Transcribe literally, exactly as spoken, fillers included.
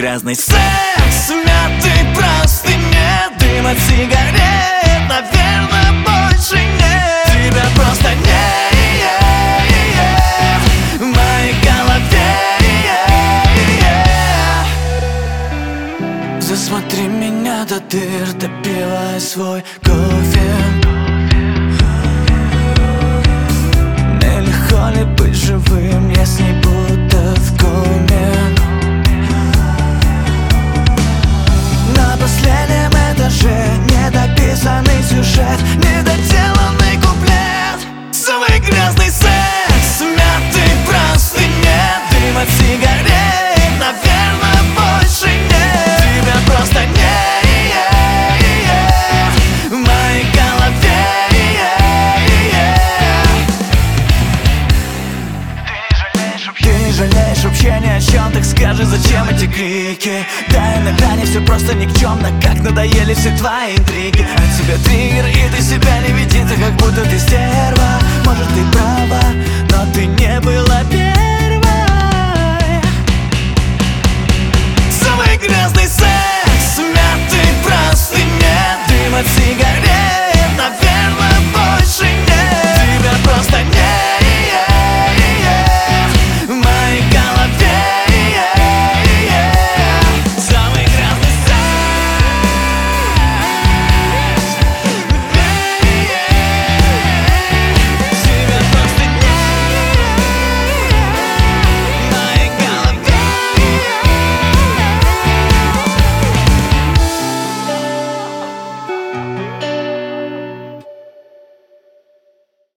грязный секс, мятый простыни, дым от сигарет, наверное, больше нет. Тебя просто нет в моей голове. Засмотри меня до дыр, допивай свой кофе. Нелегко ли быть живым, если будто в коме? На последнем этаже недописанный сюжет, недоделанный куплет. Свой грязный секс, мятый простыни, дым от сигарет, наверное, больше нет. Тебя просто нет в моей голове. Ты не жалеешь вообще ни о чем, так скажи, зачем эти крики? Да, иногда не все просто никчемно, как надоели все твои интриги. От тебя триггер, и ты себя не веди, как будто ты стерва. Может, ты права, но ты не была первой.